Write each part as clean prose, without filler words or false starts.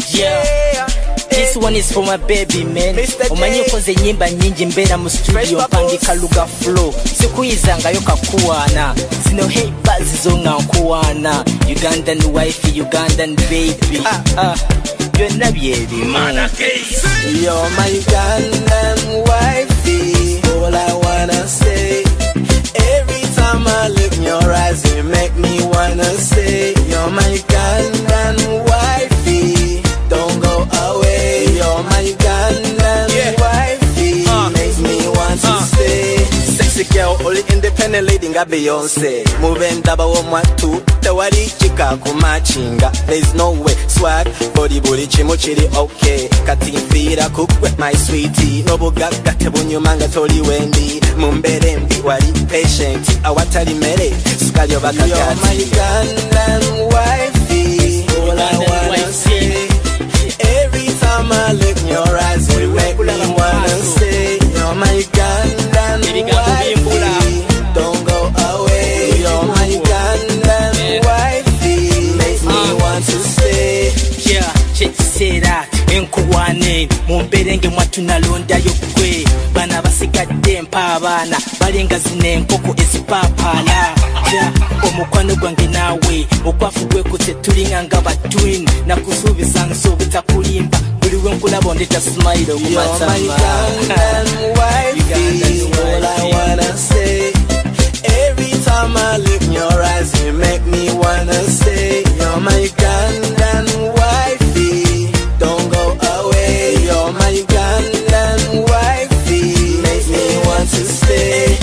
Yeah. This one is for my baby man. Umanyi ukoze nyimba nyingi mbera mu studio mpangika luga flow sikuyizanga yo kakuwana zino hey buzz zonga nkuwana Ugandan wife Ugandan baby you're nabyebi man. You're my Ugandan wifey, all I wanna say. Every time I look in your eyes, you make me wanna say, you're my Ugandan wifey, don't go away. You're my Ugandan wifey, makes me want to stay. Sexy girl, only independent lady nga Beyonce. Moving double on my two, the wadi chika kumachinga. There's no way, swag, body chimuchiri okay. Katifira kukwe my sweetie. Nobu gaga tebunyu manga tori wendi. Mumbere mbi wadi patient, awatari mere. Sukalyo bakagati. You're my Ugandan wifey, all I wanna say. Every time I look in your eyes, you make me wanna say, you're my Ugandan wifey, don't go away. You're my Ugandan wifey, makes me want to stay. Yeah, check that. Enkuwane mumberenge mwatu nalonda yokwe bana basigadde mpabana balenga zine enkoko ezipapala ja omukwano gwange nawe okwafu gwekute tulinga nga batwin nakusuubiza nsobita kulimba buli wenkulaba ondeta smile okumatama. You're my Ugandan wifey, all I wanna say. Every time I look in your eyes, you make me wanna say, you're my Ugandan wifey, don't go away. You're my Ugandan wifey, makes me want to stay.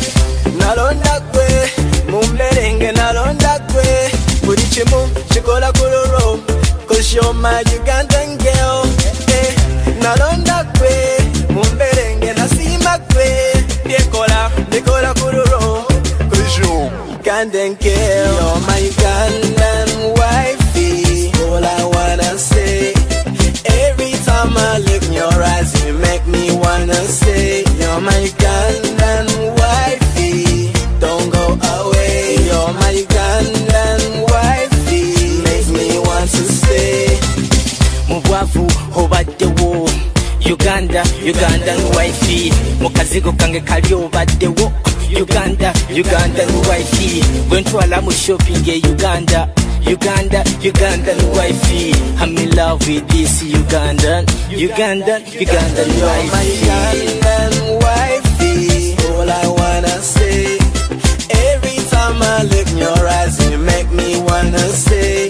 Nalonda kwe, mumberenge nalonda kwe, buri chimu chikola kuluro, 'cause you're my Ugandan girl. Nalonda kwe, mumberenge nasima kwe, dekola kuluro, 'cause you're Ugandan girl. You're my Ugandan wifey, all I wanna say. Every time I look in your eyes, you make me wanna say, you're my Ugandan wifey, don't go away. You're my Ugandan wifey, makes me want to stay. Mubwavu obaddewo Ugandan wifey mukazigo kange kali obaddewo Ugandan wifey gwentwala mu shopping e Ugandan wifey. I'm in love with this Ugandan wifey. You're my Ugandan wifey, all I wanna say. Every time I look in your eyes, you make me wanna say,